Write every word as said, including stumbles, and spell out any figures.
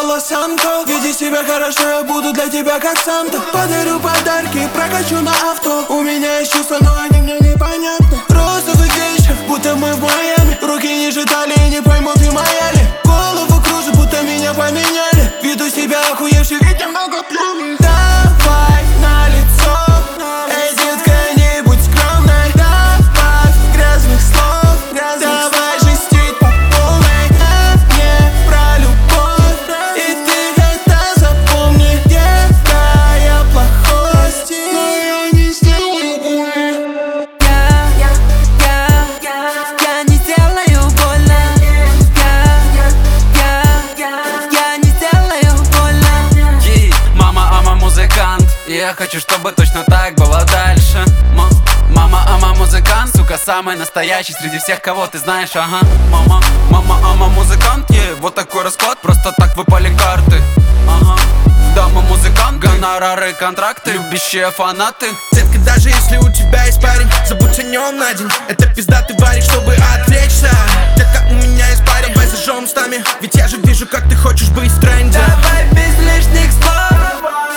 лос-анко. Веди себя хорошо, я буду для тебя как Санта. Подарю подарки, прокачу на авто. У меня есть чувства, но они мне непонятны. Розовый гейша, будто мы в Майами. Руки ниже талии, не поймут и моя ли. Голову кружит, будто меня поменяли. Веду себя охуевший, ведь я много пью. Давай на лицо, эй, детка, не будь скромной. Добавь грязных слов, давай жестить по полной. Я не про любовь, и ты это запомни. Детка, я плохой, но я не сделаю больно. Я, я, я, я, я не сделаю больно. Я, я, я, я, я не сделаю больно. Ей, мама, ама, музыкант. И я хочу, чтобы точно так было дальше. М Мама, ама, музыкант. Сука, самый настоящий среди всех, кого ты знаешь, ага. Мама, мама, ама, музыкант. Е, вот такой расклад, просто так выпали карты. Ага. Дама, музыкант, гонорары, контракты, любящие фанаты. Детка, даже если у тебя есть парень, забудь о нем на день. Это пизда ты варишь, чтобы отвлечься. Детка, у меня есть парень, давай зажжем с нами. Ведь я же вижу, как ты хочешь быть в тренде. Давай без лишних слов.